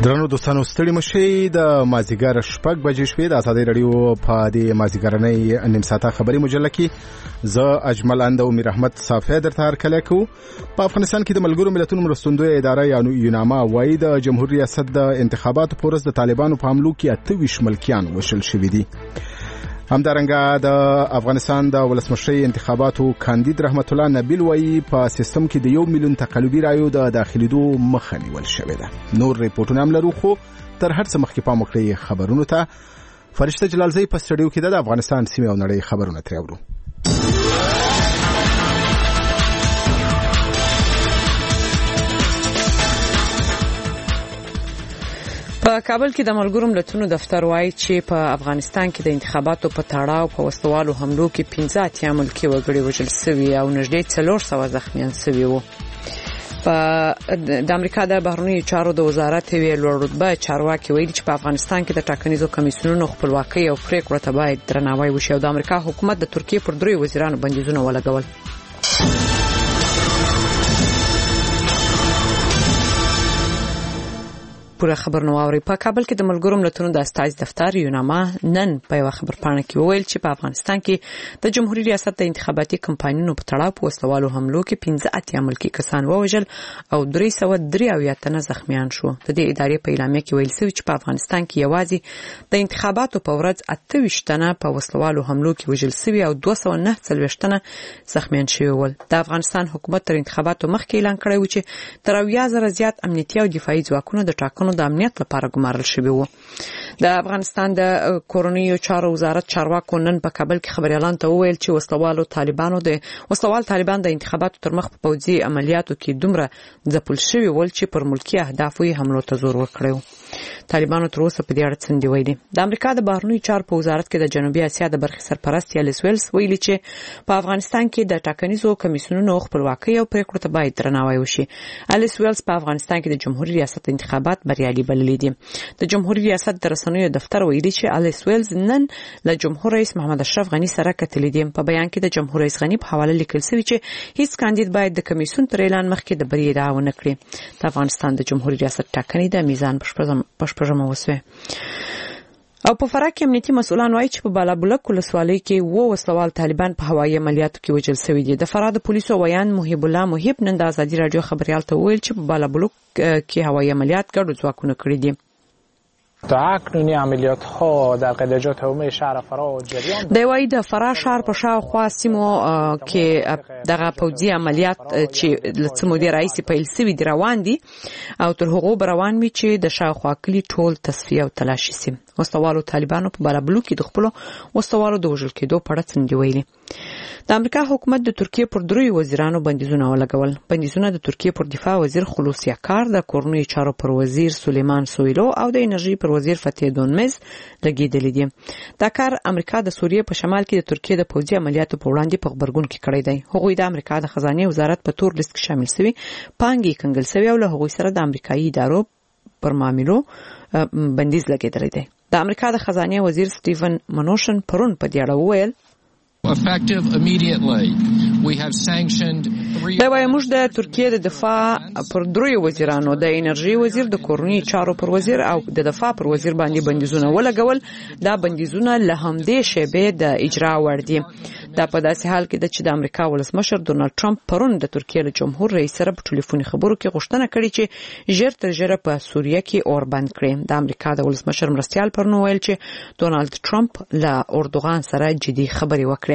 درنو دوستانو ستړي مشي د مازیګر شپږ بجې شوې د ازادي رادیو په دې مازیګرنۍ نیم ساعته خبري مجله کې زه اجمل اند او میر احمد صافی درته هرکله کو. په افغانستان کې د ملګرو ملتونو مرستندوی اداره یا یوناما وايي د جمهوریت ریاست د انتخاباتو پورز د طالبانو په حملو کې 28 ملکیان وشل شوي دي. همدارنګه د افغانستان د ولسمشرۍ انتخاباتو کاندید رحمت الله نبیل وايي په سیستم کې د 1 میلیون تقلبي رایو د داخليدو مخه نیول شوې ده. نور ریپورتونه هم لرو خو تر هر څه مخکې پام وکړئ خبرونو ته. فرشته جلالزی په سټډیو کې د افغانستان سیمه او نړۍ خبرونه تریاورو. په کابل کې د ملګرو ملتونو دفتر وایي چې په افغانستان کې د انتخاباتو په تړاو په وسوالو حملو کې 15 ملکي وګړي وژل شوي او نږدې 400 زخمیان شوي وو. د امریکا د بهرنیو چارو د وزارت یو لوړ رتبه چارواکي ویلي چې په افغانستان کې د ټاکنیزو کمیسیونونو خپلواکۍ او پریکړو ته باید درناوی وشي او د امریکا حکومت د ترکیې پر 3 وزیرانو بندیزونه ولګول. پوره خبر نو اوري. په کابل کې د ملګرو ملتونو د استازي دفتر یوناما نن په یو خبرپاڼه کې وویل چې په افغانستان کې د جمهوریت ریاست د انتخاباتي کمپاینونو په تړاو په وسلوالو حملو کې 15 ملکي کسان ووژل او 383 تنه زخمیان شو. د دې ادارې په اعلامیه کې ویل شوی چې په افغانستان کې یوازې د انتخاباتو په ورځ 28 تنه په وسلوالو حملو کې وژل شوی او 249 تنه زخمیان شوي ول. د افغانستان حکومت تر انتخاباتو مخکې اعلان کړی و چې تر 10,000 زیات امنیتي او دفاعي ځواکونه د ټاکنو د امنیت لپاره ګمارل شوی وو. د افغانستان د کورنیو چارو وزارت چارواکو نن په کابل کې خبريالان ته وویل چې وسلوال طالبان د انتخاباتو تر مخ په پوځي عملیاتو کې دومره ځپل شوی ول چې پر ملکی اهدافو یې حملو ته زور ورکړو. طالبانو تر اوسه په دې اړه څه ویلي. د امریکا د بهرنیو چارو په وزارت کې د جنوبي اسیا د برخې سرپرست الیس ویلز ویلي چې په افغانستان کې د ټاکنیزو کمیسیونونو خپلواکۍ او پریکړو ته باید درناوی وشي. الیس ویلز په افغانستان کې د جمهوریت ریاست انتخابات بریالي بللي دي. د جمهوریت ریاست د رسنیو دفتر ویلي چې الیس ویلز نن له جمهور رئیس محمد اشرف غنی سره کتلې دي. په بیان کې د جمهور رئیس غنی په حواله لیکل شوی چې هیڅ کاندید باید د کمیسیون تر اعلان مخکې د بری ادعا ونه کړي. د افغانستان د جمهوریت ریاست ټاکنې د میزان پشپژمه وسوه. او په فراه کې امنیتي مسؤلان وایي چې په بالابلوک ولسوالۍ کې وسلوال طالبان په هوایي عملیاتو کې وژل شوي دي. د فراه د پولیسو ویان محب الله محب نن د ازادي رادیو خبريال ته ویل چې په بالابلوک کې هوایي عملیات ګډ ځواکونه کړی دي. تا اکنونی عملیات ها در قلعه‌جات عمومی شهر فراه جریان دی وایي د فراه شهر په شاوخوا سیمو کې دغه پوځي عملیات چې لڅ مودې راځي په السوي دی روان دي او تر هغه روان وي چې د شاوخوا کلی ټول تصفیه او تلاشي سي. وسوالو طالبانو په بالابلوک کې د خپل وسوالو د وژل کېدو په اړه څنګه ویلي. د امریکا حکومت د ترکیې پر 3 وزیرانو بندیزونه ولګول. بندیزونه د ترکیې پر دفاع وزیر خلوص یکار، د کورنیو چارو پر وزیر سلیمان سویلو او د انرژي پر وزیر فتح دونمز لګیدل دي. دا کار امریکا د سوریې په شمال کې د ترکیې د پوځي عملیاتو په وړاندې په خبرګون کې کړی دی. هغوی د امریکا د خزانه وزارت په تور لیست کې شامل شوي، پانګې کنګل شوی او له هغوی سره د امریکایي ادارو پر معاملو بندیز لګیدل دی. د امریکا د خزانه وزیر سټیفن منوشن پرون په دې اړه وویل effective immediately. We have sanctioned 3 دا وایي موږ د ترکیې د دفاع پر 3 وزیرانو، د انرژي وزیر، د کورنیو چارو پر وزیر او د دفاع پر وزیر باندې بندیزونه ولګول. دا بندیزونه له همدې شیبې د اجرا وړ دي. دا په داسې حال کې چې د امریکا ولسمشر ډونالد ټرمپ پرون د ترکیې له جمهور رئیس سره په ټلیفوني خبرو کې غوښتنه کړې چې ژر تر ژره په سوریه کې اور بند کړي. د امریکا د ولسمشر مرستیال پرون ویل چې ډونالد ټرمپ له اردوغان سره جدي خبرې وکړي.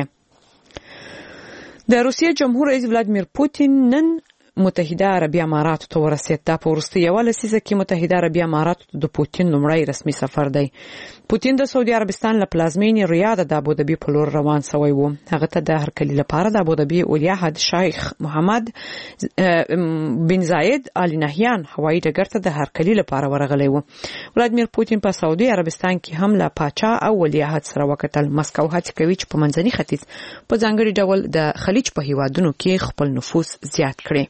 د روسیې جمهور رئیس ولادیمیر پوتین نن متحده عربی امارات ته ورسېد. دا په وروستي یو لسیزه کې متحده عربی امارات د پوتین لومړی رسمي سفر دی. پوتین د سعودي عربستان له پلازمینې ریاض د ابوظبي په لور روان شوی و. هغه ته د هرکلي لپاره د ابوظبي ولیعهد شیخ محمد بن زاید آل نهیان هوایي ډګر ته د هرکلي لپاره ورغلی و. ولادیمیر پوتین په سعودي عربستان کې هم له پاچا او ولیعهد سره وکتل. مسکو هڅه کوي چې په منځني ختیځ په ځانګړي ډول د خلیج په هیوادونو کې خپل نفوذ زیات کړي.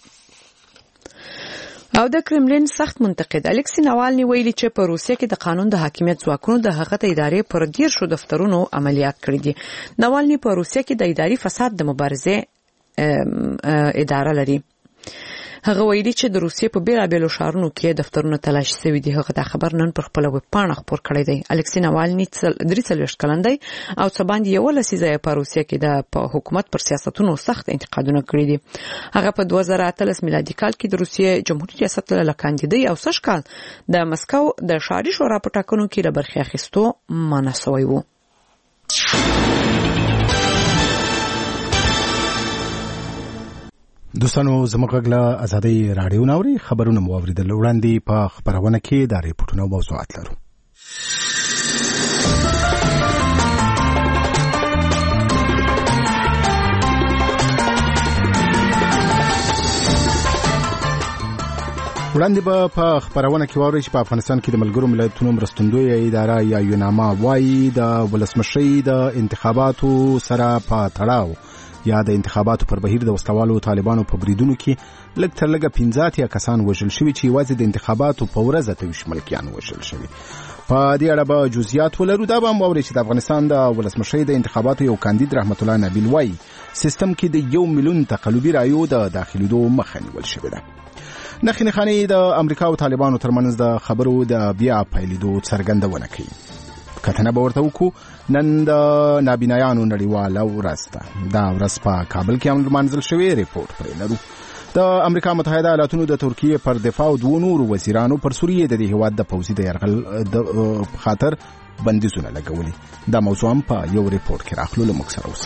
او د کرملین سخت منتقد الکسی ناوالنی ویلي چې په روسیه کې د قانون د حاکمیت ځواکونو د هغه ادارې پر 10 دفترونو عملیات کړي دي. ناوالنی په روسیه کې د اداري فساد د مبارزې اداره لري. هغه ویلي چې د روسیې په بیلابېلو ښارونو کې دفترونه تلاشي شوي دي. هغه دا خبر نن پر خپل ویب پاڼه خپور کړی دی. الکسی ناوالني 43 کلن دی او څه باندې 11 ځای په روسیې کې د حکومت پر سیاستونو سخت انتقادونه کړی دي. هغه په 2013 میلادي کال کې د روسیې جمهوریت ریاست له کاندیدای او سږ کال د مسکو د ښاري شورا په ټاکنو کې د برخې اخیستو منع شوی و. دوستانو زموږ غږ له ازادۍ راډیو ناوري خبرونه مو اوریدل. وړاندې په خبرونه کې د ریپورتونو او موضوعات لرو. وړاندې به په خبرونه کې واورئ چې په افغانستان کې د ملګرو ملتونو مرستندویه اداره یا یوناما وايي د ولسمشرۍ د انتخاباتو سره په تړاو یا د انتخاباتو پر بهیر د وسلوالو طالبانو په بریدونو کې لږ تر لږه 15 کسان وژل شوي چې یوازې د انتخاباتو په ورځ 28 ملکیان وژل شوي. په دې اړه به جزئیات ولرو. دا به هم واورئ چې د افغانستان د ولسمشرۍ د انتخاباتو یو کاندید رحمت الله نبیل وايي سیستم کې د 1 میلیون تقلبي رایو د داخليدو مخه نیول شوې ده. نخې نخانې د امریکا او طالبانو ترمنځ د خبرو د بیا پیلېدو څرګندونه کوي. کتنه به ورته وکړو. نن د نابینایانو نړیواله ورځ ده. دا ورځ په کابل کې هم لمانځل شوې. ریپورت پرې لرو. د امریکا متحده ایالاتونو د ترکیې پر دفاع او دوه نورو وزیرانو پر سوریې د هیواد د پوځي د یرغل د خاطر بندیزونه لګولي. دا موضوع هم په یو ریپورت کې راخلو. له موږ سره اوسئ.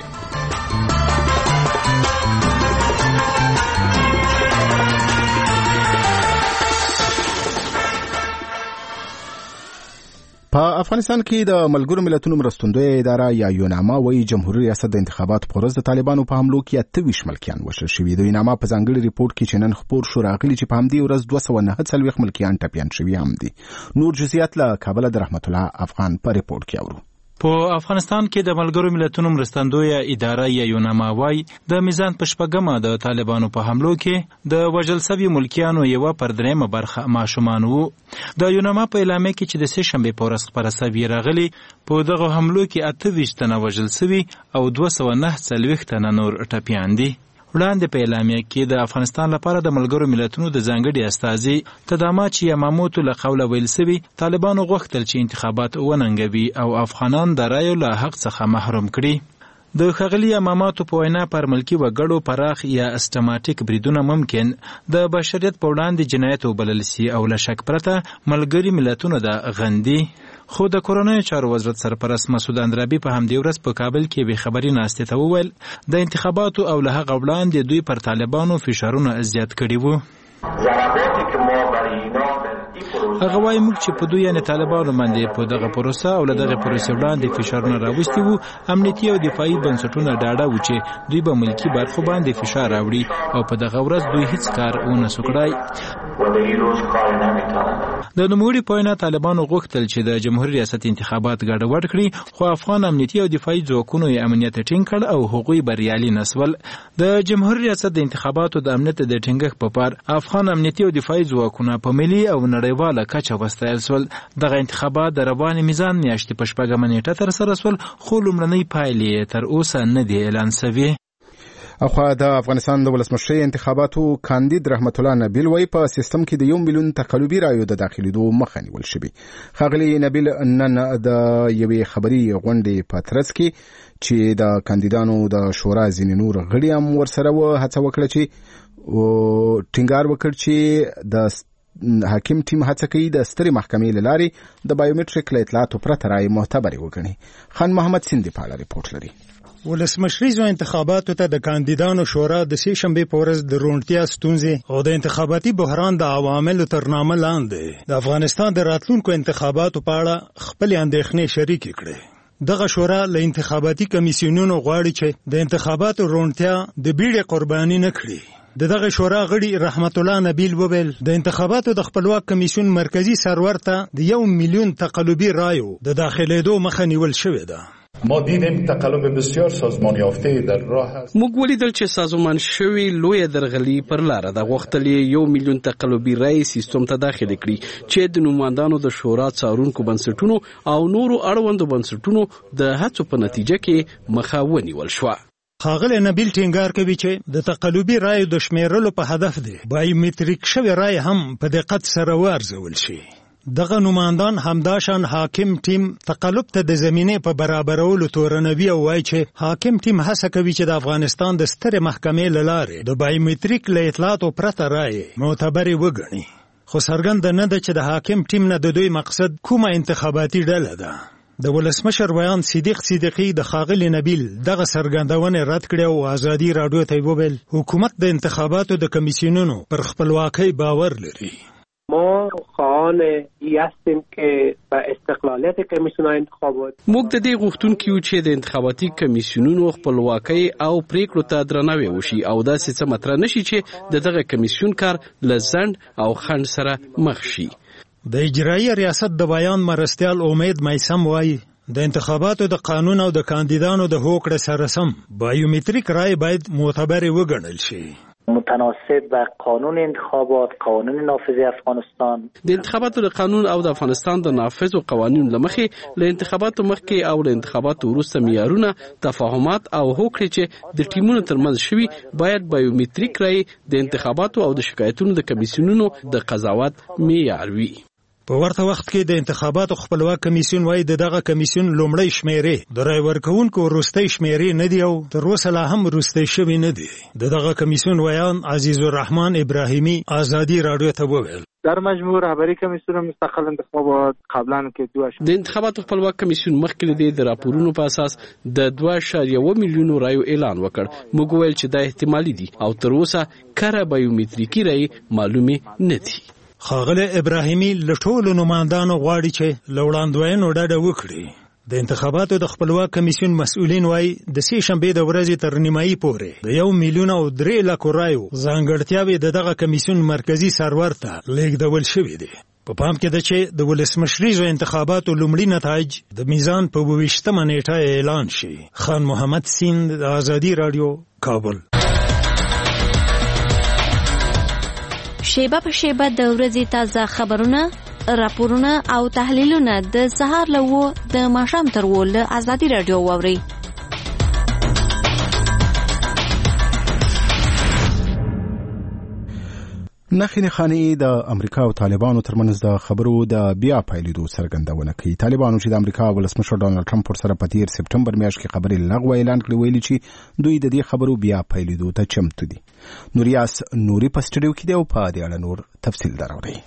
په افغانستان کې د ملګرو ملتونو مرستندویه اداره یا یوناما وايي جمهوریت ریاست د انتخاباتو په ورځ د طالبانو په حملو کې 28 ملکیان وژل شوي. د یوناما په ځانګړي ریپورت کې چې نن خپور شو راغلي چې په همدې ورځ 249 ملکیان ټپیان شوي هم دي. نور جزئیات له کابل د رحمت الله افغان په ریپورت کې اورو. په افغانستان کې د ملګرو ملتونو مرستندویه اداره یا یوناما وايي د میزان په شپږمه د طالبانو په حملو کې د وژل شوي ملکیانو یو پر درېمه برخه ماشومان وو. د یوناما په اعلامیه کې چې د سه شنبې په ورځ خبره شوې راغلي په دغه حملو کې 28 تنه وژل شوي او 249 تنه نور ټپیان دي. وړاندې په اعلامیه کې د افغانستان لپاره د ملګرو ملتونو د ځانګړي استازي تدامات یاماموتو له قوله ویل شوي طالبانو غوښتل چې انتخابات وننګوي او افغانان د رایو له حق څخه محروم کړي. د ښاغلي یاماماتو په وینا پر ملکي وګړو پراخ یا سیستماتیک بریدونه ممکن د بشریت په وړاندې جنایت وبلل سي او له شک پرته ملګري ملتونو د غندي. خو د کورونای چارو وزارت سرپرست مسعود اندرابي په همدې ورځ په کابل کې به خبري ناشته ته وویل د انتخاباتو او له هغه وړاندې دوی پر طالبانو فشارونه زیات کړي وو. هغه وايي موږ چې په دوی یعنی طالبانو باندې په دغه پروسه او له دغه پروسې وړاندې فشارونه راوستي وو. امنیتي او دفاعي بنسټونه ډاډه وو چې دوی به ملکی برخو باندې فشار راوړي او په دغه ورځ دوی هیڅ کار ونه سو کړای. د نوموړي په وینا طالبانو غوښتل چې د جمهوریت ریاست انتخابات ګډوډ کړي خو افغان امنیتي او دفاعي ځواکونو یې امنیت ټینګ کړ او هغوی بریالي نسول. د جمهوریت ریاست د انتخاباتو د امنیت د ټینګښت په پار افغان امنیتي او دفاعي ځواکونه په ملي او نړیواله کچه وستایل سول. دغه انتخابات د روان میزان میاشتې په شپږمه نیټه ترسره سول خو لومړنۍ پایلې تر اوسه نه دي اعلان شوي. اخو د افغانستان د ولسمشرۍ انتخاباتو کاندید رحمت الله نبیل وايي په سیستم کې د 1 میلیون تقلبي رایو د داخليدو مخه نیول شوی. ښاغلي نبیل نن د یوې خبري غونډې په ترڅ کې چې د کاندیدانو د شورا ځینې نور غړي هم ورسره هڅه وکړه چې ټینګار وکړ چې د حاکم ټیم هڅه کوي د سترې محکمې له لارې د بایومټریک له اطلاعاتو پرته رایې معتبرې وګڼي. خان محمد سیندي په اړه ریپورت لري. ولسمشریزو انتخاباتو ته د کاندیدانو شورا د سه شنبې په ورځ د روڼتیا ستونزې او د انتخاباتي بحران د عواملو تر نامه لاندې د افغانستان د راتلونکو انتخاباتو په اړه خپل اندېښنې شریکې کړې. دغه شورا له انتخاباتي کمیسیونونو غواړي چې د انتخاباتو روڼتیا د بیړې قرباني نه کړي. دغه شورا غړي رحمت الله نبیل وویل د انتخاباتو د خپلواک کمیسیون مرکزی سرور ته د 1 میلیون تقلبي رایو د داخليدو مخه نیول شوې ده. ما دیدیم تقلب بسیار سازمان یافته در راه است. موږ ولیدل چې سازمان شوی لوی درغلي پر لار ده. غوښتل 1 میلیون تقلبي رای سیستم ته داخل کړي چې د نوماندانو د شورا څارونکو بنسټونو او نورو اړوندو بنسټونو د هڅو په نتیجه کې مخه ونیول شو. ښاغلی نبیل ټینګار کوي چې د تقلبي رایو د شمیرلو په هدف دی بایومتریک شوی رای هم په دقت سره وارزول شي. دغه نمایندان همداشان حاکم ټیم تقلب ته د زمینې په برابرولو تورنوي او وایي چې حاکم ټیم هڅه کوي چې د افغانستان د سترې محکمې له لارې د بایومتریک له اطلاعاتو پرته رای معتبرې وګڼي. خو څرګنده نه ده چې د حاکم ټیم نه د دوی مقصد کومه انتخاباتي ډله ده. د ولسمشر ویان صدیق صدیقی د ښاغلي نبیل دغه څرګندونې رد کړې او ازادي راډیو ته وویل حکومت د انتخاباتو د کمیسیونونو پر خپلواکۍ باور لري. ما خواهان هستیم که به استقلالیت کمیسیون‌های انتخابات موږ د دې غوښتونکو یو چې د انتخاباتي کمیسیونونو خپلواکۍ او پریکړو ته درناوی وشي او داسې څه مطرح نشي چې دغه کمیسیون کار له ځنډ او خنډ سره مخ شي. د اجرایي ریاست د بیان مرستیال امید میسم وایي د انتخاباتو د قانون او د کاندیدانو د هوکړې سره سم بایومتریک رای باید معتبر وګڼل شي. متناسب با قانون انتخابات، قانون نافذ افغانستان. د انتخاباتو د قانون او د افغانستان د نافذ قوانینو لمخې له انتخاباتو مخکې او له انتخاباتو وروسته معیارونه، تفاهمات او هوکړې چې د ټیمونو ترمنځ شوي باید بایومتریک رای د انتخاباتو او د شکایتونو د کمیسیونونو د قضاوت معیار وي. په ورته وخت کې د انتخاباتو خپلواک کمیسیون وايي دغه کمیسیون لومړی شمیرې د رای ورکوونکو وروستۍ شمیرې نه دی او تر اوسه لا هم وروستۍ شوی نه دی. دغه کمیسیون ویان عزیز الرحمن ابراهیمی ازادي راډیو ته وویل در مجموع رهبری کمیسیون مستقل انتخابات قبلا که د انتخاباتو خپلواک کمیسیون مخکې د راپورونو په اساس د 2.1 میلیون رایو اعلان وکړ. موږ ویل چې دا احتمالي دي او تر اوسه کره بایومتریکي رای معلومه نه دي. ښاغلی ابراهیمی له ټولو نمایندانو غواړي چې له وړاندوینو ډډه وکړي. د انتخاباتو د خپلواک کمیسیون مسؤلین وایي د سې شنبې د ورځې تر نیمایي پورې د 1,300,000 رایو ځانګړتیاوې د دغه کمیسیون مرکزي سرور ته لیږدول شوي دي. په پام کې ده چې د ولسمشریزو انتخاباتو لومړي نتایج د میزان په 28مه نیټه اعلان شي. خان محمد سیند د ازادي راډیو کابل. شیبه په شیبه د ورځې تازه خبرونه، راپورونه او تحلیلونه د سهار له 9 د ماښام تر 10 له ازادي راډیو واورئ. نخینې خاني د امریکا او طالبانو ترمنځ د خبرو د بیا پیلېدو څرګندونه کوي. طالبانو چې د امریکا ولسمشر ډانلډ ټرمپ پر سره په 13 سپټمبر میاشت کې خبرې لغوه اعلان کړې، ویلي چې دوی د دې خبرو بیا پیلېدو ته چمتو دي. نوریاس نوري په سټډیو کې دی او په دې اړه نور تفصیل دراوړي.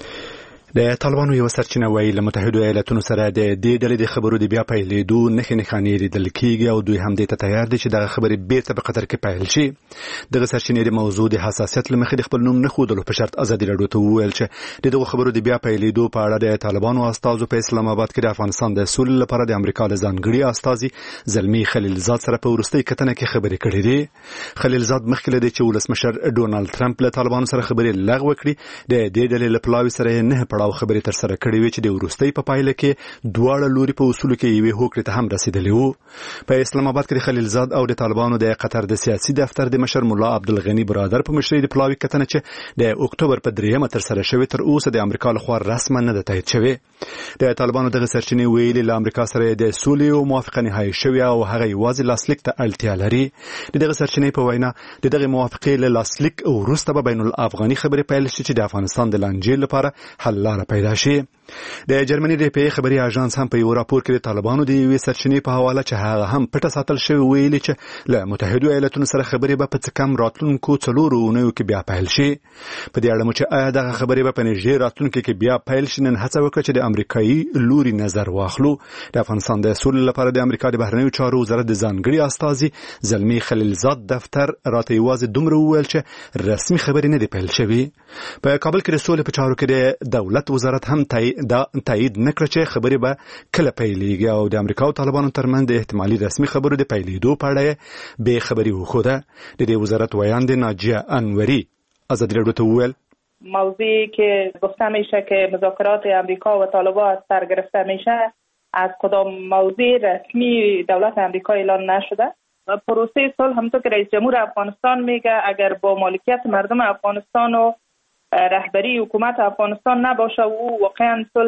د طالبانو یو سرچینه وایي له متحده ایالاتونو سره د دې ډلې د خبرو د بیا پیلېدو نښې نښانې لیدل کېږي او دوی هم دې ته تیار دي چې دغه خبرې بیرته په قطر کې پیل شي. دغه سرچینې د موضوع د حساسیت له مخې د خپل نوم نه ښودلو په شرط ازادي راډیو ته وویل چې دغه خبرو د بیا پیلېدو په اړه د طالبانو استازو په اسلام آباد کې د افغانستان د سولې لپاره د امریکا له ځانګړي استازي زلمی خلیلزاد سره په وروستۍ کتنه کې خبرې کړې دي. خلیلزاد مخکې له دې چې ولسمشر ډونالد ټرمپ له طالبانو سره خبرې لغوه کړي، د دې ډلې له پلاوي سره نه پړاو خبرې تر سره کړې وي چې د وروستۍ په پایله کې دواړه لوري په اصولو کې یوې هوکړې ته هم رسیدلي وو. په اسلام آباد کې د خلیلزاد او د طالبانو د قطر د سیاسي دفتر د مشر مولا عبدالغنی برادر په مشرۍ د پلاوي کتنه چې د اکتوبر په 3 تر سره شوې تر اوسه د امریکا لخوا رسما نه ده تایید شوې. د طالبانو دغه سرچینې ویلي له امریکا سره د سولې او موافقه نهایی شوې او هغه یوازې لاسلیک ته اړتیا لري. دغه سرچینې په وینا د دغه موافقې له لاسلیک وروسته به بین الافغاني خبرې پیل شي چې د افغانستان د لانجې لپاره حل لاره پیدا شي. د جرمني د پی خبري اژانس هم په یو راپور کې د طالبانو د یوې سرچینې په حواله چې هغه هم پټه ساتل شوی ویلي چې له متحده ایالاتونو سره خبرې به په څه کم راتلونکو 4 اونیو کې بیا پیل شي. په دې اړه چې آیا دغه خبرې به په نږدې راتلونکو کې بیا پیل شي، نن هڅه وکړه چې د امریکایي لوري نظر واخلو. د افغانستان د سولې لپاره د امریکا د بهرنیو چارو وزارت د ځانګړي استازي زلمی خلیلزاد دفتر راته یوازې دومره وویل چې رسمي خبرې نه دي پیل شوي. په کابل کې د سولې په چارو کې د دولت وزارت هم تایید نکړه چې خبرې به کله پیلېږي او د امریکا او طالبانو ترمنځ د احتمالي رسمي خبرو د پیلېدو په اړه به خبري وخوده. د دې وزارت ویاند ناجیه انوری ازادي راډیو ته وویل موضوعی که گفته میشه که مذاکرات امریکا و طالبان از سر گرفته میشه از کدام موضوع رسمی دولت امریکا اعلان نشده. پروسه صلح همونطور که رئیس جمهور افغانستان میگه اگر با مالکیت مردم افغانستان و رهبری حکومت افغانستان نباشه و واقعا صلح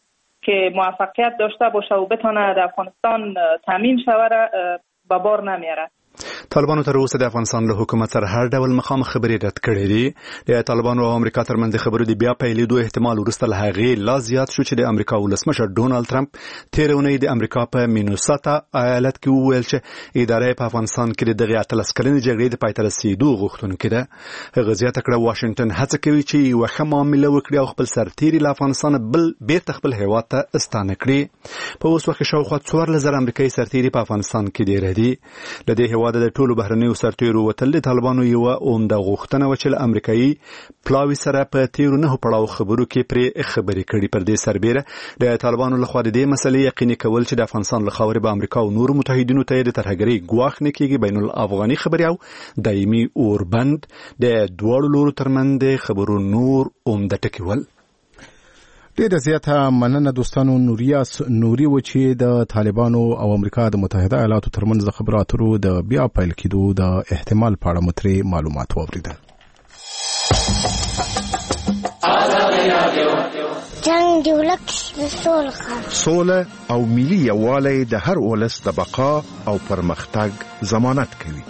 که موفقیت داشته باشه و بتونه در افغانستان تامین شود به بار نمیاره. طالبانو تر اوسه د افغانستان له حکومت سره هر ډول مخامخ خبرې رد کړې دي. د طالبانو او امریکا ترمنځ خبرو د بیا پیلېدو احتمال وروسته له هغې لا زیات شو چې د امریکا ولسمشر ډونالد ترامپ تېره اونۍ د امریکا په مینوساتا ایالت کې وویل چې اداره په افغانستان کې د دغې 18 کلنې جګړې د پای ته رسېدو غوښتونکې ده. هغه زیاته کړه واشنګټن هڅه کوي چې یوه ښه معامله وکړي او خپل سرتېري له افغانستانه بېرته خپل هېواد ته استانه کړي. په اوس وخت کې شاوخوا 14,000 امریکایي سرتېري په افغانستان کې ډېر دي. له دې هېواده د ټولو بهرنیو سرتېرو وتل د طالبانو یوه عمده غوښتنه وه چې له امریکایي پلاوي سره په تېرو 9 پړاو خبرو کې پرې خبرې کړي. پر دې سربېره د طالبانو لخوا د دې مسلې یقیني کول چې د افغانستان له خاورې به امریکا او نورو متحدینو ته د ترهګرۍ ګواښ نه کېږي بین الافغاني خبرې او دایمي اوربند د دواړو لورو ترمنځ د خبرو نور عمده ټکي ول. ډېره زیاته مننه دوستانو. نوریاس نوري و چې د طالبانو او امریکا د متحده ایالاتو ترمنځ د خبرو اترو د بیا پیل کېدو د احتمال په اړه مترې معلومات واوریدل. جنگ دی ولک سوله او ملي یووالی د هر ولس د بقا او پرمختګ ضمانت کوي.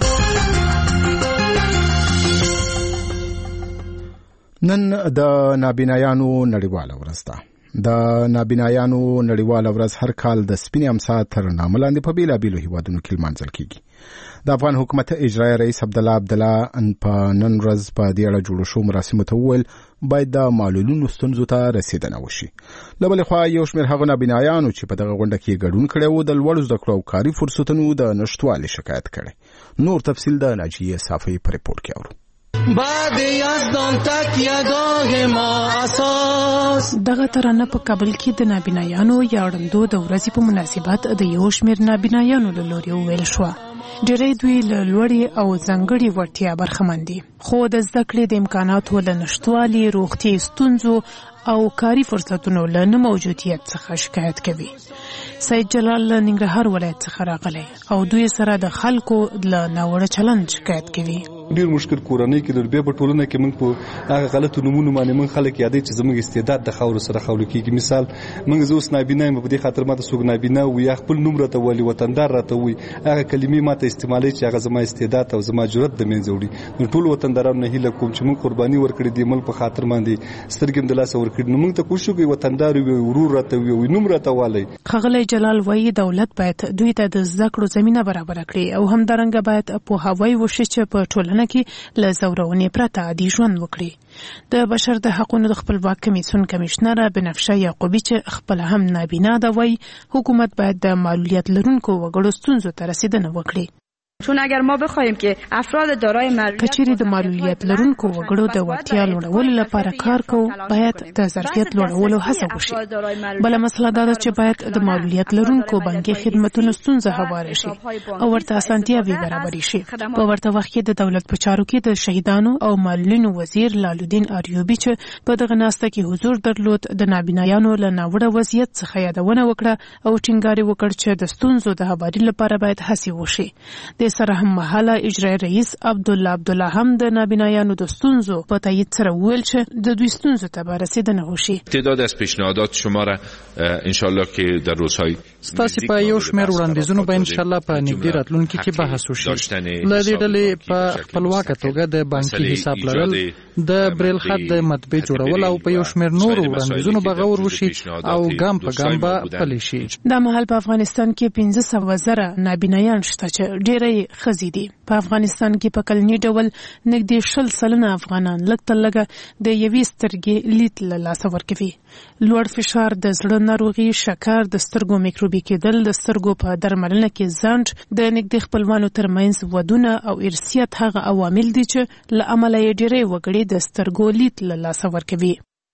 نن د نابینایانو نړیواله ورځ ده. د نابینایانو نړیواله ورځ هر کال د سپینې امسا تر نامه لاندې په بېلابېلو هیوادونو کې لمانځل کېږي. د افغان حکومت اجرایي رئیس عبدالله په نن ورځ په دې اړه جوړو شوو مراسمو ته وویل باید د معلولینو ستونزو ته رسېدنه وشي. له بلې خوا یو شمېر هغو نابینایانو چې په دغه غونډه کې ګډون کړی و د لوړو زده کړو او کاري فرصتونو د نشتوالي شکایت کړی. نور تفصیل د ناجیه صافی په ریپورټ کې اورو. بعد یزدان تکیه‌گاه ما اساس. دغه ترانه په کابل کې د نابینایانو یا اړندو د ورځې په مناسبت د یو شمېر نابینایانو له لوري وویل شوه. ډېری دوی له لوړې او ځانګړې وړتیا برخمن دي، خو د زده کړې د امکاناتو له نشتوالي، روغتیایي ستونزو او کاري فرصتونو له نه موجودیت څخه شکایت کوي. سید جلال له ننګرهار ولایت څخه راغلی او دوی سره د خلکو له ناوړه چلند شکایت کوي. ډیر مشکل کورنۍ کې د بیا په ټولنه کې موږ په هغه غلطو نومونو باندې موږ خلک یادې چې زموږ استعداد د خاور سره خولو کېږي. مثال موږ زوس نابینا یم، په دې خاطر ماته څوک نابینا وي یا خپل نوم راته ولی وطندار راته وي، هغه کلمې ماته استعمالي چې هغه زما استعداد او زما جرأت د منځ وړي. نو ټول وطندارانو نه هیله کوم چې موږ قرباني ورکړي د ملک په خاطر باندې سترګې د لاس ورکړي. نو موږ ته کوشش وکړو وطندار وي، ورور راته وي، نوم راته والی. خغلی جلال وایي دولت باید دوی ته د زده کړو زمینه برابر کړي او همدارنګه باید پوهاوی وشي چې په ټولنه کې له زورونې پرته عادي ژوند وکړي. د بشر د حقوقو د خپلواک کمیسیون کمشنره بنفشه یعقوبی چې خپل هم نابینا ده وایي حکومت باید د معلولیت لرونکو وګړو ستونزو ته رسیدنه وکړي. چون اگر ما بخوایم که افراد دارای معلولیت کچېرې د معلولیت لرونکو وګړو د وړتیا لوړولو لپاره کار کوو، باید د ظرفیت لوړولو هڅه وشي. بله مسله دا ده چې باید د معلولیت لرونکو بانکي خدمتونو ستونزه هواره شي او ورته اسانتیاوې برابرې شي. په ورته وخت کې د دولت په چارو کې د شهیدانو او معلولینو وزیر لالودین اریوبی چې په دغه ناسته کې حضور درلود د نابینایانو له ناوړه وضعیت څخه یادونه وکړه او ټینګار وکړ چې د ستونزو د هواري لپاره باید هڅې وشي. سره هم مهاله اجرایي رئیس عبدالله هم د نابینایانو د ستونزو په تایید سره وویل چې د دوی ستونزو ته به رسیدنه وشي. تعداد از پیشنهادات شما را ان شاء الله که در روزهای ستاسو په یو شمېر وړاندیزونو به ان شاء الله په نږدې راتلونکي کې بحث وشي. له دې ډلې په خپلواکه توګه د بانکي حساب لرل، د بریل خط د مطبع جوړول او په یو شمېر نورو وړاندیزونو به غور وشي او ګام په ګام به پلي شي. دا مهال په افغانستان کې 15,000 نابینایان شته چې ډېری خزي دي. په افغانستان کې په کلنی ډول نږدې 20% افغانان لږ تر لږه د یوې سترګې لید له لاسه ورکوي. لوړ فشار، د زړه ناروغي، شکر، د سترګو میکروبي کېدل، د سترګو په درملنه کې ځنډ، د نږدې خپلوانو ترمنځ ودونه او ارثیت هغه عوامل دي چې له امله یې ډېری وګړي د سترګو لید له لاسه ورکوي.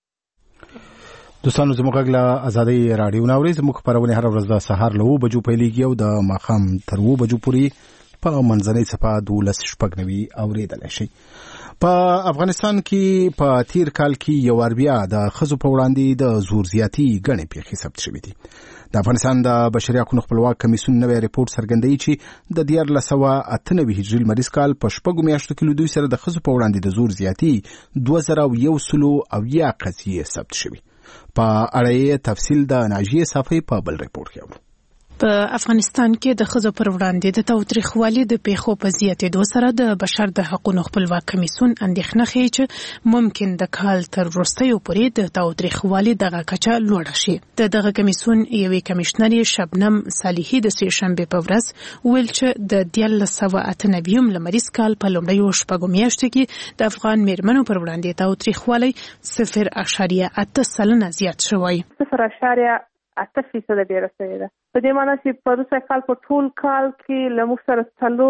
دوستانو زموږ غږ له ازادۍ راډیو ناوري زموږ خپرونه هر ورځ د سهار له 9 بجو پیلېږي او د ماښام تر 2 بجو پورې په منځنۍ صفه 12:90 اوریدلی شي. په افغانستان کې په تیر کال کې یو بیا د ښځو په وړاندې د زور زیاتي ګڼې پیښې ثبت شوې دي. د افغانستان د بشري حقوقو خپلواک کمیسیون نوی ریپورت څرګندوي چې د 1998 هجري لمریز کال په 6 میاشتو کې له دوی سره د ښځو په وړاندې د زور زیاتي 2100 قضیې ثبت شوې. په اړه یې تفصیل د ناجیه صافی په بل ریپورت کې اورو. په افغانستان کې د ښځو پر وړاندې د تاوتریخوالي د پیښو په زیاتېدو سره د بشر د حقوقو خپلواک کمیسیون اندېښنه ښیي چې ممکن د کال تر وروستیو پورې د تاوتریخوالي دغه کچه لوړه شي. دغه کمیسیون یوې کمشنرې شبنم صالحي د سې شنبې په ورځ ویل چې د 1998 لمریز کال په لومړیو شپږو میاشتو کې د افغان میرمنو پر وړاندې تاوتریخوالی 0.8% زیات شوی. 0.8% ډیره شوې ده. په دې معنی چې په روسي کال په ټول کال کې له موږ سره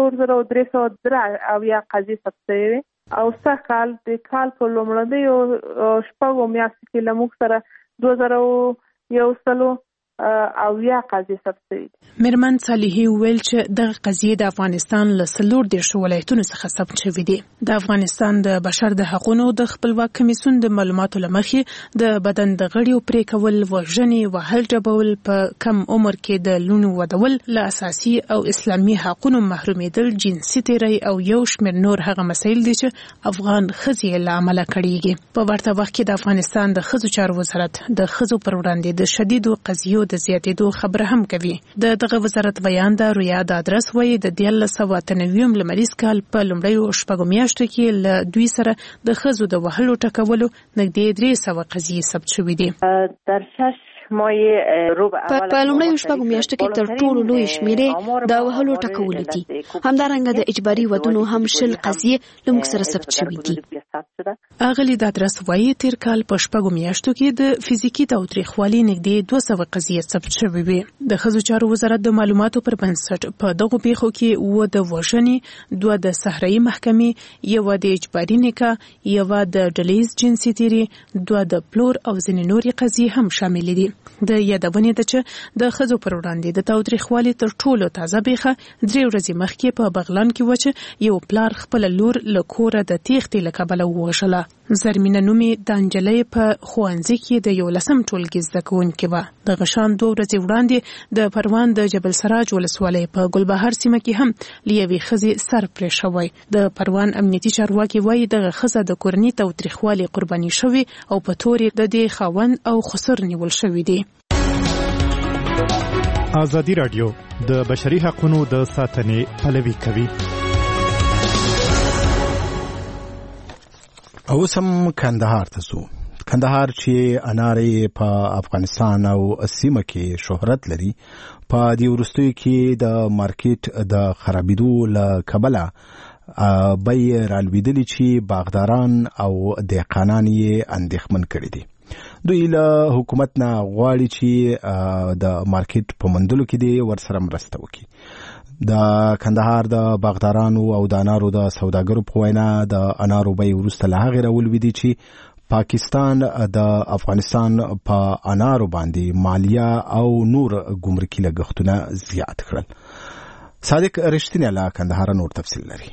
4303 قضیې ثبت شوې او سږ کال د کال په لومړیو شپږو میاشتو کې له موږ سره 2100 قضیې ثبت شوې. میرمن صالحي ویل چې دغه قضیې د افغانستان له 14 ولایتونو څخه ثبت شوې دي. د افغانستان د بشر د حقوقو د خپلواک کمیسیون د معلوماتو لمخې د بدن د غړیو پرې کول، وژنې، وهل ډبول، په کم عمر کې د لوڼو ودول، له اساسي او اسلامي حقوقو محرومېدل، جنسي تیری او یو شمېر نور هغه مسایل دي چې افغان ښځې له عمله کړيږي. په ورته وخت کې د افغانستان د ښځو چارو وزارت د ښځو پر وړاندې د شدیدو قضیو د زیاتېدو خبره هم کوي. دغه وزارت بیان د رویا د ادرس وایي د 1998 لمریز کال په لومړیو شپږو میاشتو کې له دوی سره د ښځو د وهلو ټکولو نږدې 300 قضیې ثبت شوې دي. په لومړیو شپږو میاشتو کې تر ټولو لوی شمیرې د وهلو ټکولو دي. همدارنګه د اجباري ودونو هم 20 قضیې له موږ سره ثبت شوې دي. اغلی د ادرس وایي تیر کال په شپږو میاشتو کې د فزیکي تاوتریخوالي نږدې 200 قضیې ثبت شوې وي. د ښځو چارو وزارت د معلوماتو پر بنسټ په دغو پیښو کې 2 د وژنې، 2 د صحرایي محکمې، 1 د اجباري نکاح، 1 د ډلیز جنسي تیری، 2 د پلور او ځینې نورې قضیې هم شامل دي. د یادونې ده چې د ښځو پر وړاندې د تاوتریخوالي تر ټولو تازه پیښه 3 ورځې مخکې په بغلان کې و چې یو پلار خپل لور له کوره د تېښتې له کبله ووژله. زرمینه نومي د انجلۍ په ښوونځي کې د 11م ټولګي زده کوونکې وه. دغه شان 2 ورځې وړاندې د پروان د جبل سراج ولسوالۍ په ګلبهار سیمه کې هم له یوې ښځې سر پرې شوی. د پروان امنیتي چارواکي وایي دغه ښځه د کورني تاوتریخوالي قرباني شوې او په تورې د دې خاوند او خسر نیول شوی دی. ازادي رادیو د بشري حقوقو د ساتنې پلوي کوي. او سم کندهار ته سو. کندهار چې انارې په افغانستان او سیمه کې شهرت لري، په دې وروستیو کې د مارکیټ د خرابېدو له کبله بیې رالوېدلې چې باغداران او دهقانان یې اندېښمن کړي دي. دوی له حکومت نه غواړي چې د مارکیټ په موندلو کې دې ورسره مرسته وکړي. د کندهار د باغدارانو او د انارو د سوداګرو په وینا د انارو بیې وروسته له هغې راولوېدې چې پاکستان د افغانستان په انارو باندې مالیه او نور ګمرکي لګښتونه زیات کړل. صادق رښتینی له کندهار نور تفصیل لري.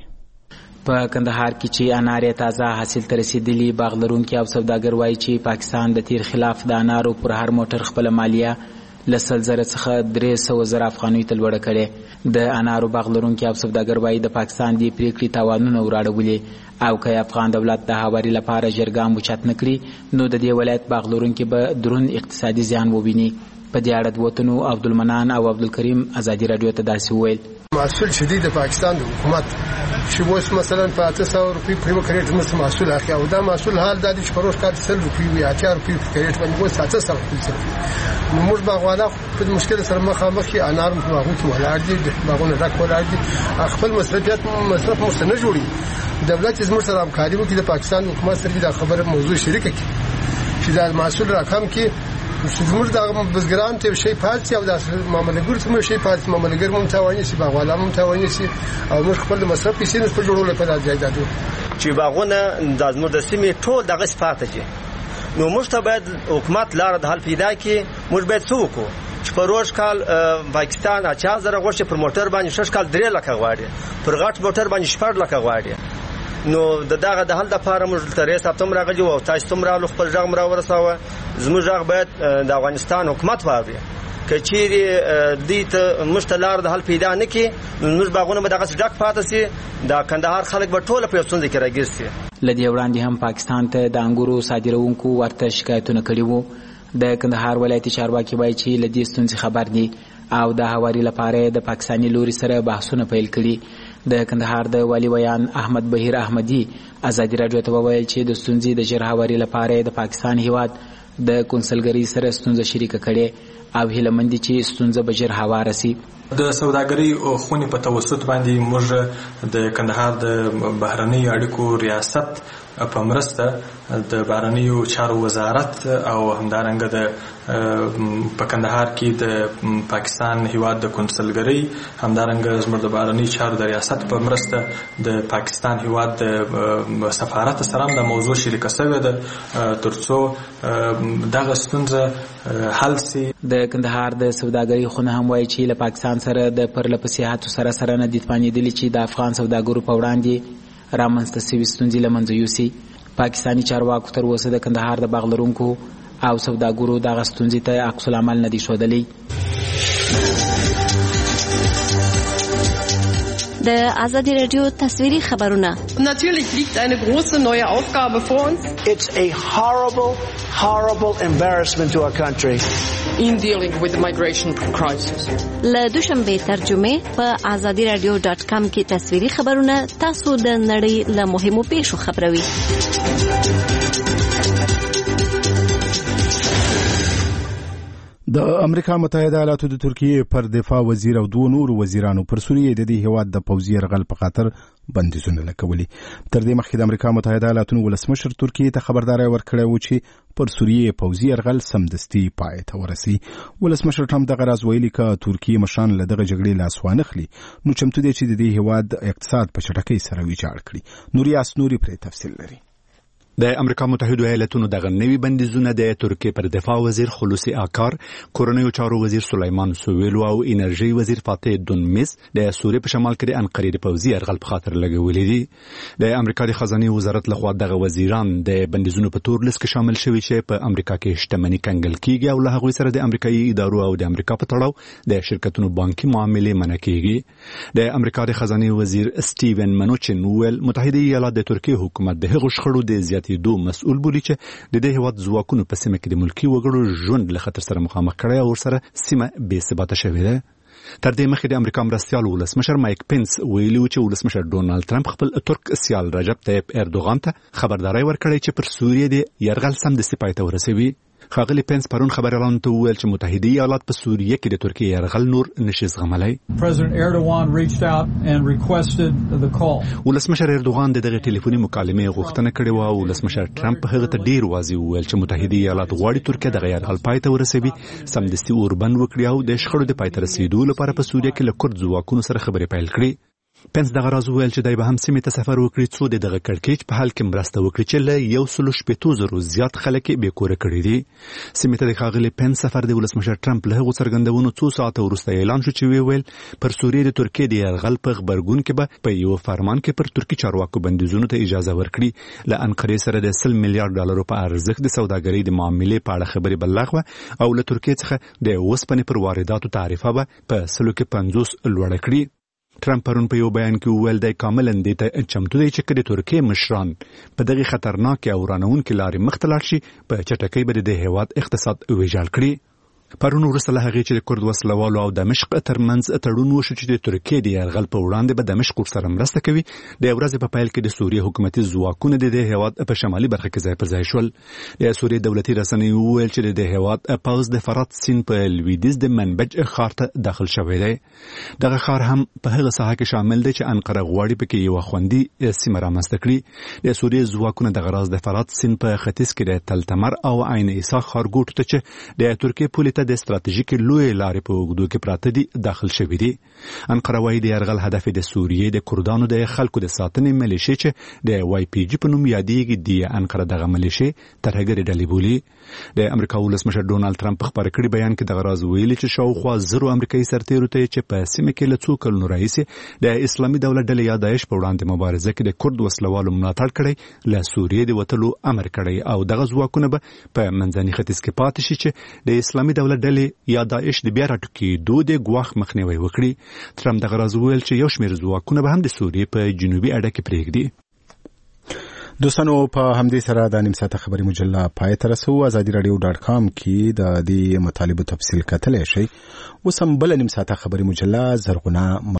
په کندهار کې چې انار تازه حاصل ته رسیدلی باغ لرونکي او سوداګر وایي چې پاکستان د تیر خلاف د انارو پر هر موټر خپل مالیه له 100,000 څخه 300,000 افغانۍ ته لوړه کړې. د انارو باغ لرونکي او سوداګر وایي د پاکستان دی پریکړې تاوانونه وراړولې او که افغان دولت د هواري لپاره جرګام اوچت نکړي نو د دې ولایت باغ لرونکي به درون اقتصادي زیان وویني. په دې اړه د وطنو عبدالمنان او عبدالکریم ازادي رادیو ته داسې وویل: محصول شدید د پاکستان د حکومت چې اوس مثلا په 800 روپۍ په کریټ باندې محصول اخلي او دا محصول حال د دې شپروش کار 100 روپۍ وي 80 روپۍ په کریټ باندې اوس 800 روپۍ نو موږ باغوالا په مشکل سره مخامخ کې انار په باغونو کې ولاړ دي، باغونه ډک ولاړ دي، خپل مصرف مو نه جوړي. دولت زموږ سره همکاري وکړي، د پاکستان حکومت سره دا خبره موضوع شریک کړي چې دا محصول راکم کې زموږ د بزګران ته شي پاتې او د معاملګر ته شي پاتې، معاملګر مو تواني شي، باغوالا مو تواني شي او موږ خپل مصرف پیسې نه په جوړولو په ځایدادو چې باغونه د زموږ د سیمې ټول دغه صفات دي. نو موږ ته باید حکومت لار د حل پیدا کړي. موږ باید څه وکړو چې په روز کال پاکستان 80,000 غوښه پر موټر باندې 6 کال 3 لک غواړي، پر غټ موټر باندې 4 لک غواړي. نو دغه د حل لپاره موږ تر 3 سپتمبر راغلي او تاسو تم را خپل ځای مرا ورساوه. زموږ ځای باید د افغانستان حکومت واوري کچېری دې ته مشتلار د حل پیدا نه کی نو باغونه به دغه ډک پاتې سي. د کندهار خلک به ټول په څنډه کې راګرسي. لدی وړاندې هم پاکستان ته د انګورو صادرونکو ورته شکایتونه کړي وو. د کندهار ولایتي چارواکي وایي چې لدی ستونزې خبر دي او د هواري لپاره د پاکستاني لوري سره بحثونه پیل کړي. د کندهار د والی ویان احمد بهیر احمدی ازادي راډیو ته وویل چې د ستونزې د ژر هواري لپاره د پاکستان هیواد د کونسلګرۍ سره ستونزه شریکه کړي او هیله مند دي چې ستونزه به ژر هواره سي. د سوداګرۍ خونې په توسط باندې موږ د کندهار د بهرنۍ اړیکو ریاست په مرسته د بهرنیو چارو وزارت او همدارنګه د په کندهار کې د پاکستان هیواد د کونسلګرۍ همدارنګه زموږ د بهرنیو چارو د ریاست په مرسته د پاکستان هیواد د سفارت سره د موضوع شریکه شوې ده ترڅو دغه ستونزه حل سي. د کندهار د سوداګرۍ خونه هم وایي چې له پاکستان سره د پرلپسې سره نه دي تپانېدلي چې د افغان سوداګرو په وړاندې رامنځته شوي ستونزې له منځه یوسي. پاکستاني چارواکو تر اوسه د کندهار د باغ لرونکو او سوداګرو دغه ستونزې ته عکس العمل نه دي ښودلی. د آزادی رادیو تصویری خبرونه. Natürlich liegt eine große neue Aufgabe vor uns. It's a horrible embarrassment to our country. In dealing with the migration crisis. له دوشنبه ترجمه په azadiradio.com کې تصویری خبرونه تاسو د نړۍ له مهمو پیښو خبروي. د امریکا متحده ایالاتو د ترکیه پر دفاع وزیر او دوه نور وزیرانو پر سوریه د دې هیواد د پوځي یرغل په خاطر بندیزونه لګولي. تر دې مخکې د امریکا متحده ایالاتو ولسمشر ترکیه ته خبرداري ورکړې و چې پر سوریه پوځي یرغل سمدستي پای ته ورسي. ولسمشر ټرمپ دغه راز ویلي چې ترکیه مشران له دغه جګړې لاس وانخلي نو چمتو دي چې د دې هیواد اقتصاد په چټکۍ سره ویجاړ کړي. نوري پر تفصیل لري. د امریکا متحده ایالاتونو دغه نوي بندیزونه د ترکیه پر دفاع وزیر خلوصي آکار، کورنیو چارو وزیر سلیمان سویلو او انرژي وزیر فاتح دونمیز د سوریه په شمال کې د انقرې د پوځي یرغل په خاطر لګولې دي. د امریکا د خزانه وزارت لخوا دغه وزیران د بندیزونو په تور لیست کې شامل شوي چې په امریکا کې شتمنۍ کنګل کیږي او له هغوی سره د امریکایي ادارو او د امریکا په تړاو د شرکتونو بانکي معاملې منع کیږي. د امریکا د خزانه وزیر سټیون منوچن ویل متحده ایالات د ترکیه حکومت د هغو شخړو د دو مسؤل بولی چې د دې هیواد ځواکونو په سیمه کې د ملکی وګړو ژوند له خطر سره مخامخ کړي او سره سیمه بې ثباته شوې ده. تر دې مخکې د امریکا مرستیال ولسمشر مایک پنس ویلي و چې ولسمشر ډونالد ټرمپ خپل ترک سیال رجب طیب اردوغان ته خبرداري ورکړې چې پر سوریه د یرغل سمدستي پای ته ورسوي. خاغلی پنس پرون خبريالانو ته وویل چې متحده ایالات په سوریه کې د ترکیه یرغل نور نشي زغملای. ولسمشر اردوغان دغه ټلیفوني مکالمه غوښتنه کړې و او ولسمشر ټرمپ هغه ته ډیر واضح وویل چې متحده ایالات غواړي ترکیه دغه یرغل پای ته ورسوي، سمدستي اوربند وکړي او د شخړو د پای ته رسیدو لپاره په سوریه کې له کورد ځواکونو سره خبرې پیل کړي. پنس دغه راز ویل چې دای به هم سیمه ته سفر وکړي څو دغه کړکېچ په حال کې مرسته وکړي چې له 1.8 زیات خلک به کور کړي دي. سیمه ته د خاغلی پنس سفر د ولسمشر ټرمپ له څرګندونو 2 ساعت وروسته اعلان شو چې ویل پر سوریه د ترکیه د یرغل په خبرګون کې به په یو فرمان کې پر ترکی چارواکو بندیزونو ته اجازه ورکړي. له انقرې سره د 100 میلیارډ ډالر په ارزښت د سوداګرۍ د معاملې په اړه خبرې بلغه او له ترکیه څخه د وسپنې پر وارداتو تعرفه به په 50 لوړ کړي. ټرمپ پرون په یو بیان کې وویل دی کاملا دې ته چمتو دی چې د ترکیه مشران په دغه خطرناک او ورانونکې لارې مخ ته لاړ شي په چټکۍ به د هیواد اقتصاد ویجاړ کړي. پرون وروسته له هغې چې د کورد وسلوالو او دمشق ترمنځ تړون وشو چې د ترکیې د یرغل په وړاندې به دمشق ورسره مرسته کوي، د ورځې په پیل کې د سوریه حکومتي ځواکونه د هیواد په شمالي برخه کې ځای پر ځای شول. د سوریه دولتي رسنیو وویل چې د هیواد پوځ د فرات سیند په لویدیځ د منبج ښار ته داخل شوی دی. دغه ښار هم په هغه ساحه کې شامل دی چې انقره غواړي پکې یو خوندي سیمه رامنځته کړي. د سوریه ځواکونه دغه راز د فرات سیند په ختیځ کې د تلتمر او عین عیسی ښارګوټو ته چې د ترکیه پولې د استراتیژیک لوی لارې په اوږدو کې پراته دي داخل شوي دي. انقره وايي د یرغل هدف د سوریې د کردانو د خلکو د ساتنې ملیشې چې د وای پی جی په نوم یادېږي د انقره دغه ملیشې ترهګرې ډلې بولي. د امریکا ولسمشر ډونالد ټرمپ په خبرې کړي بیان کې دغه راز ویلي چې شاوخوا 1000 امریکایي سرتیرو ته چې په سیمه کې له څو کلونو راهیسې د اسلامي دولت ډلې یا داعش په وړاندې مبارزه کې د کورد وسلوالو ملاتړ کړی له سوریې د وتلو امر کړی او دغه ځواکونه به په منځني ختیځ کې پاتې شي چې د اسلامي دولت ډلې یا داعش د بیا راټوکېدو د ګواښ مخنیوي وکړي. ټرمپ دغه راز ویل چې یو شمېر ځواکونه به هم د سوریې په جنوبي اډه کې پرېږدي. دوستانو په همدې سره د نیم ساعته خبري مجله پای ته رسو. azadiradio.com کې د دې مطالبو تفصیل کتلی شئ. اوس هم بل نیم ساعته خبري مجله زرغونه